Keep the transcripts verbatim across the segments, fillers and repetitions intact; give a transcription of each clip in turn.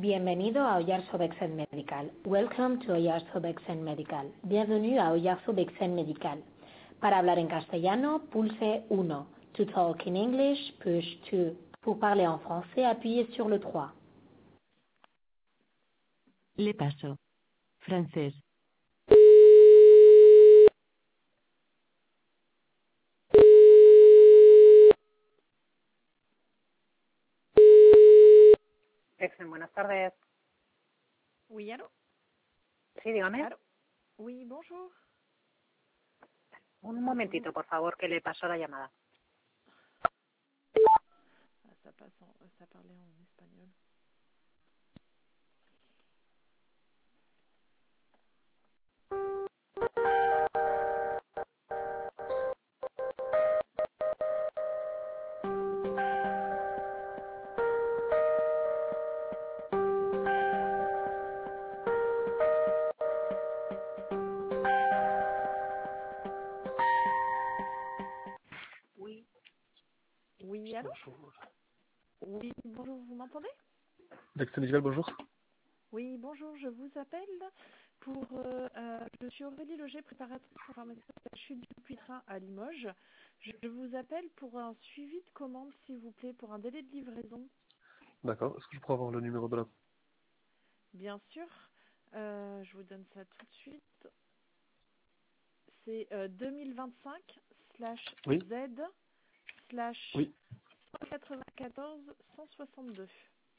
Bienvenido a Oyarzo Bexen Medical. Welcome to Oyarzo Bexen Medical. Bienvenue à Oyarzo Bexen Medical. Para hablar en castellano, pulse uno. To talk in English, push two. Pour parler en français, appuyez sur le trois. Le paso. Francés. Exen, buenas tardes. Oui, allô? Sí, dígame. Allô? Oui, bonjour. Un momentito, por favor, que le paso la llamada. Ah, ça passe en, ça parlait en espagnol. Oui. Oui, allô? Bonjour. Oui, bonjour, vous m'entendez? Bexen Medical, bonjour. Oui, bonjour, je vous appelle pour... Euh, euh, je suis Aurélie Loger, préparatrice informatique de la chute du puits-train à Limoges. Je, je vous appelle pour un suivi de commande, s'il vous plaît, pour un délai de livraison. D'accord. Est-ce que je pourrais avoir le numéro de la... Bien sûr, euh, je vous donne ça tout de suite. C'est euh, deux mille vingt-cinq slash Oui. Z slash Oui. cent quatre-vingt-quatorze cent soixante-deux.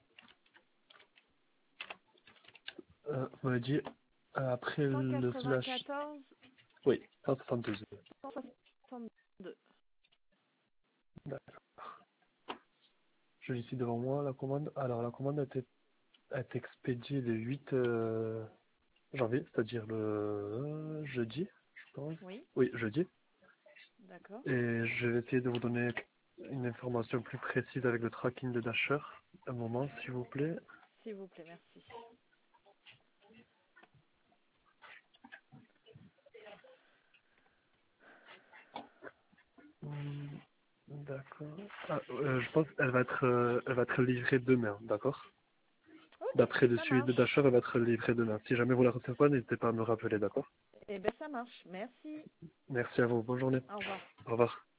Euh, vous m'avez dit euh, après le slash... cent quatre-vingt-quatorze Oui, cent soixante-douze. cent soixante-deux. D'accord. Je l'ai ici devant moi, la commande. Alors, la commande a été, a été expédiée le huit euh, janvier, c'est-à-dire le euh, jeudi, je pense. Oui, Oui, jeudi. d'accord. Et je vais essayer de vous donner une information plus précise avec le tracking de Dasher. Un moment, s'il vous plaît. S'il vous plaît, merci. Hmm, D'accord. Ah, euh, je pense qu'elle va être, euh, elle va être livrée demain, d'accord? Ok, D'après le ça suivi de marche. Dasher, elle va être livrée demain. Si jamais vous la recevez pas, n'hésitez pas à me rappeler, d'accord? Eh bien, ça marche. Merci. Merci à vous. Bonne journée. Au revoir. Au revoir.